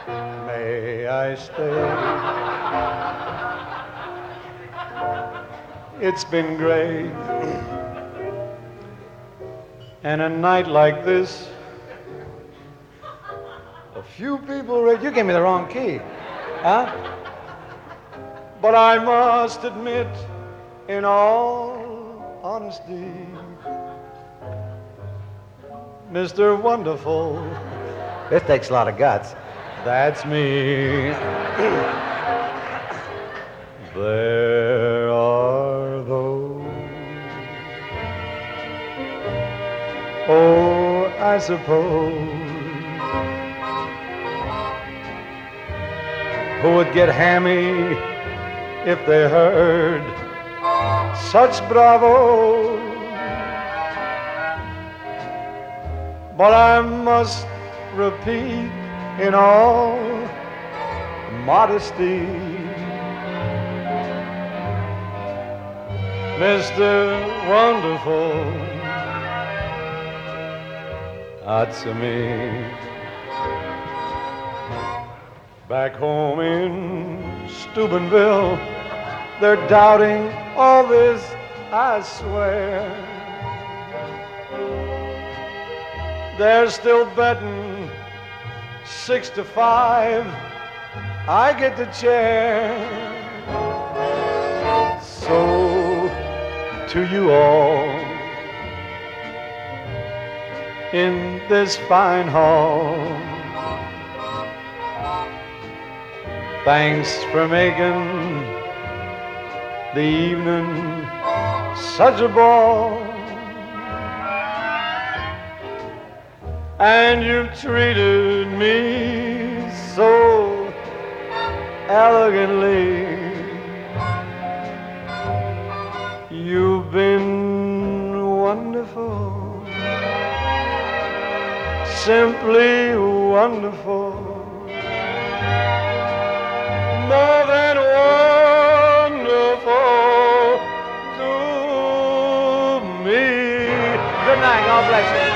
May I stay? It's been great. And a night like this, a few people read. You gave me the wrong key, huh? But I must admit, in all honesty, Mr. Wonderful, This takes a lot of guts. that's me. There are those, oh, I suppose, who would get hammy if they heard such bravo. But I must repeat in all modesty, Mr. Wonderful, that's me. Back home in Steubenville, they're doubting all this, I swear. They're still betting 6-5, I get the chair. So to you all in this fine hall, thanks for making the evening such a ball. And you've treated me so elegantly. You've been wonderful, simply wonderful, more than wonderful to me. Good night. God bless you.